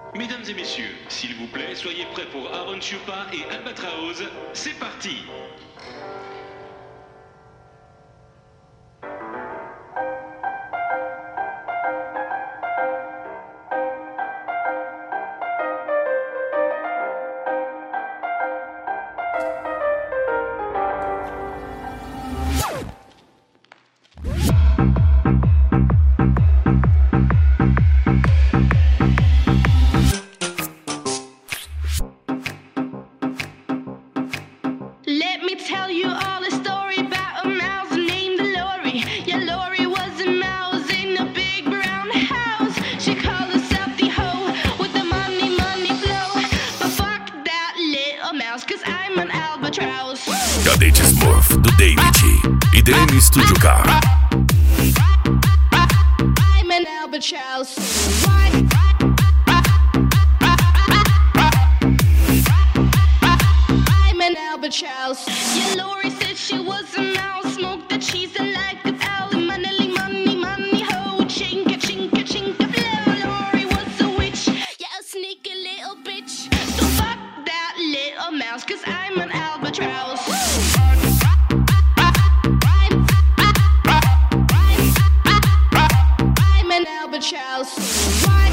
Mesdames et messieurs, s'il vous plaît, soyez prêts pour Aaron Chupa et Albatraoz. C'est parti! Let me tell you all a story about a mouse named Lori. Yeah, Lori was a mouse in a big brown house. She called herself the hoe with the money, money flow. But fuck that little mouse, cause I'm an albatross. Cadete Smurf do David e DM Studio Car. I'm an albatross. I'm an albatross. Yeah, Lori said she was a mouse, smoked the cheese and like a owl. Money, money, money, ho, chinka, chinka, chinka, flow. Lori was a witch, yeah, a sneaky little bitch. So fuck that little mouse, cause I'm an albatross. I'm an albatross.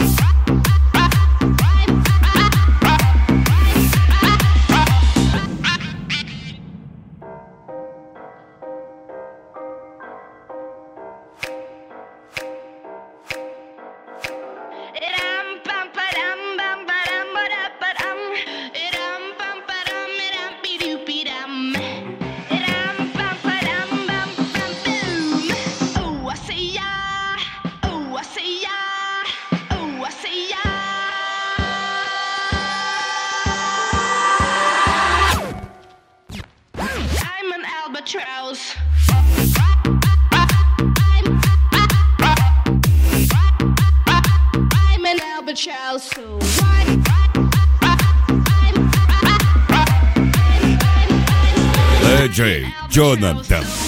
Albatross. I'm an albatross. DJ Jonathan.